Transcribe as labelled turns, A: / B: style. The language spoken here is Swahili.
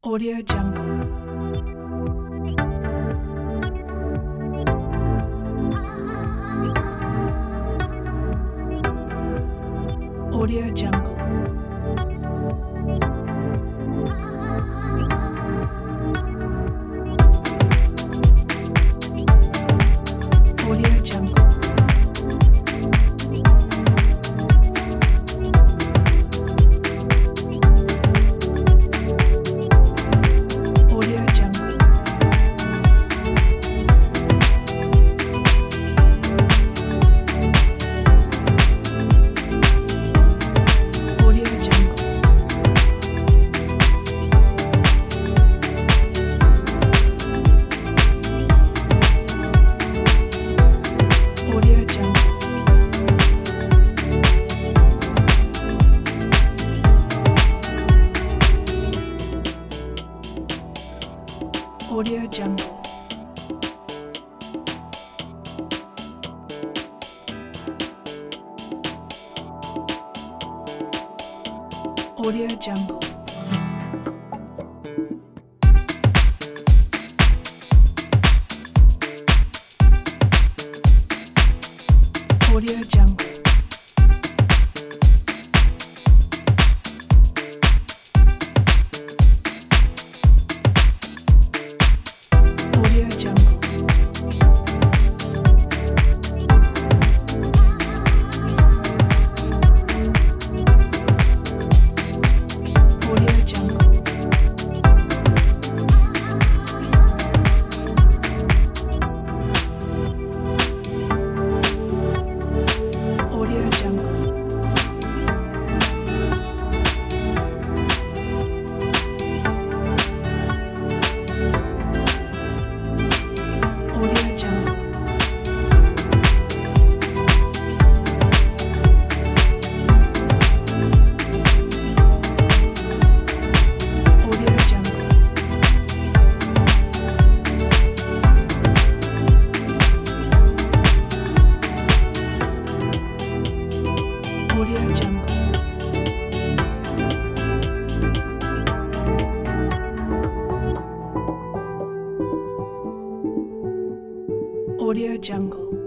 A: Audio Jungle. Audio Jungle. Audio Jungle. Audio Jungle. Audio Jungle. Audio Jungle. Audio Jungle. Audio Jungle. Audio Jungle. Audio Jungle. Audio Jungle. Audio Jungle. Audio Jungle. Audio Jungle. Audio Jungle. Audio Jungle.